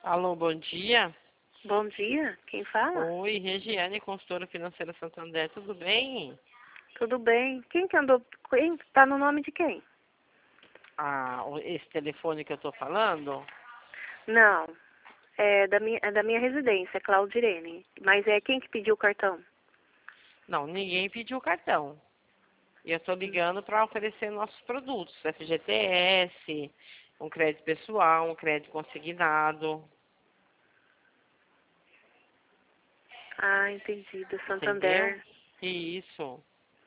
Alô, bom dia. Bom dia, quem fala? Oi, Regiane, consultora financeira Santander, tudo bem? Tudo bem? Quem que andou? Quem tá no nome de quem? Esse telefone que eu tô falando? Não, é da minha residência, Claudirene. Mas é quem que pediu o cartão? Não, ninguém pediu cartão. E eu tô ligando para oferecer nossos produtos, FGTS, um crédito pessoal, um crédito consignado, Ah, entendi, do entendeu? Santander. Isso.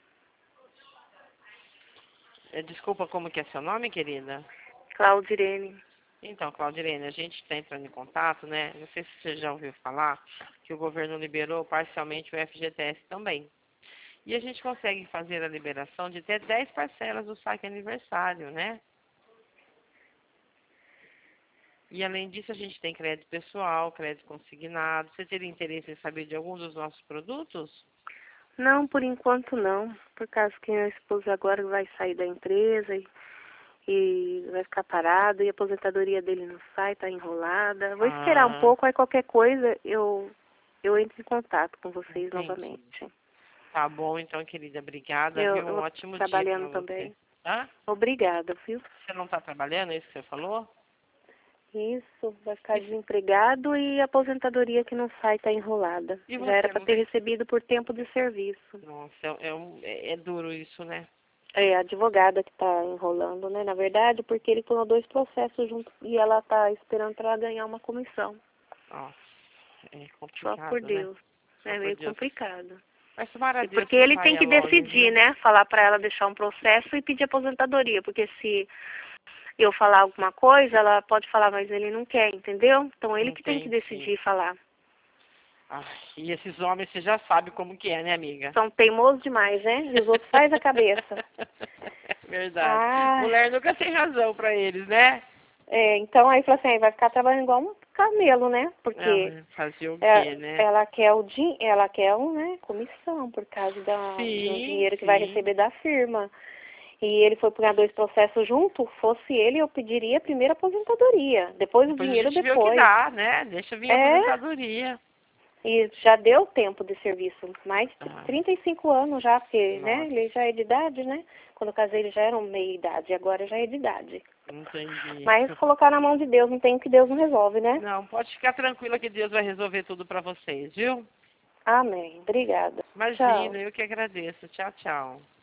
Desculpa, como que é seu nome, querida? Claudirene. Então, Claudirene, a gente está entrando em contato, né? Não sei se você já ouviu falar que o governo liberou parcialmente o FGTS também. E a gente consegue fazer a liberação de até 10 parcelas do saque aniversário, né? E além disso, a gente tem crédito pessoal, crédito consignado. Você teria interesse em saber de algum dos nossos produtos? Não, por enquanto não. Por causa que meu esposo agora vai sair da empresa e vai ficar parado e a aposentadoria dele não sai, tá enrolada. Vou esperar um Ah, pouco, aí qualquer coisa eu entro em contato com vocês entendi. novamente. Tá bom, então, querida. Obrigada, Eu, viu? Um eu ótimo dia trabalhando para você. também. Hã? Obrigada, viu? Você não está trabalhando, é isso que você falou? Isso, vai ficar E, desempregado e a aposentadoria que não sai está enrolada. e Já era você para não ter tem... recebido por tempo de serviço. Nossa, é duro isso, né? É a advogada que está enrolando, né? Na verdade, porque ele tomou 2 processos juntos e ela está esperando para ganhar uma comissão. Nossa, é Só por complicado, né? Deus. Só É por meio Deus. complicado. Mas tomara a E Deus porque que ele tem saia que logo, decidir, viu? né? Falar para ela deixar um processo e pedir aposentadoria. Porque se eu falar alguma coisa, ela pode falar, mas ele não quer, entendeu? Então ele que tem que Entendi. decidir e falar. Ah, e esses homens, você já sabe como que é, né, amiga? São teimosos demais, né? E os outros faz a cabeça. Verdade. Ah, Mulher nunca tem razão pra eles, né? então aí fala assim, aí vai ficar trabalhando igual um camelo, né? Ah, Porque mas fazer o quê, né? ela quer ela quer né, comissão por causa de um Sim, dinheiro que vai sim. receber da firma. E ele foi pegar 2 processos junto, fosse ele, eu pediria a primeira aposentadoria, depois o Depois a dinheiro gente vê o que depois. dá, né? Deixa vir a É, aposentadoria. e já deu tempo de serviço, mais de Ah, 35 anos já, porque, né, nossa, ele já é de idade, né? Quando eu casei ele já era meia idade, agora já é de idade. entendi. Mas colocar na mão de Deus, não tem o que Deus não resolve, né? Não, pode ficar tranquila que Deus vai resolver tudo pra vocês, viu? Amém. Obrigada. Tchau. Imagina, eu que agradeço. Tchau, tchau.